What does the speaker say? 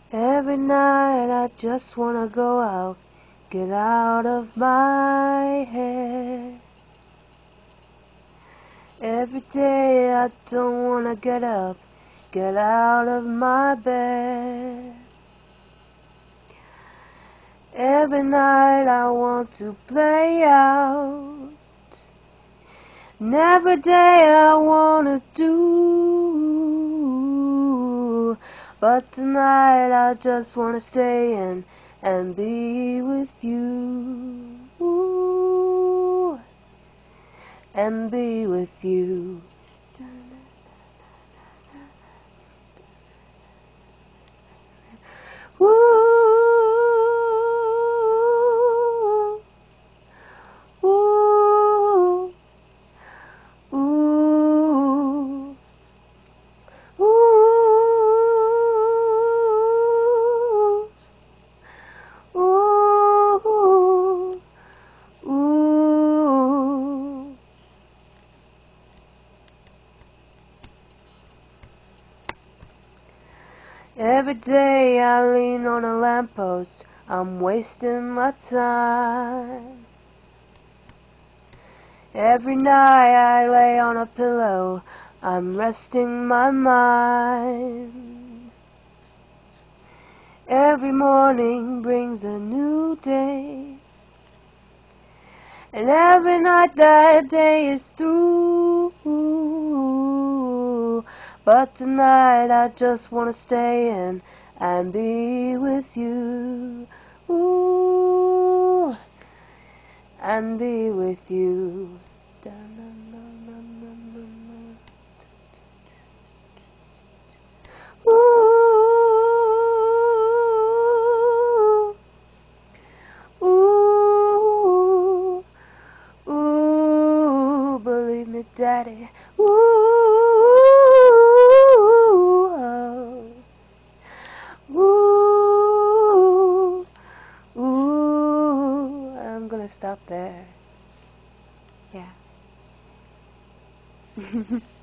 Every night I just wanna go out, get out of my head. Every day I don't wanna get up, get out of my bed. Every night I want to play out, and every day I wanna do. But tonight I just wanna stay in and be with you, and be with you. Ooh, ooh, ooh, ooh, ooh, ooh. Every day I lean on a lamppost, I'm wasting my time. Every night I lay on a pillow, I'm resting my mind. Every morning brings a new day, and every night that day is through. But tonight I just wanna stay in and be with you, and be with you. Ooh, ooh, believe me, Daddy. Ooh, ooh, I'm gonna stop there. Yeah.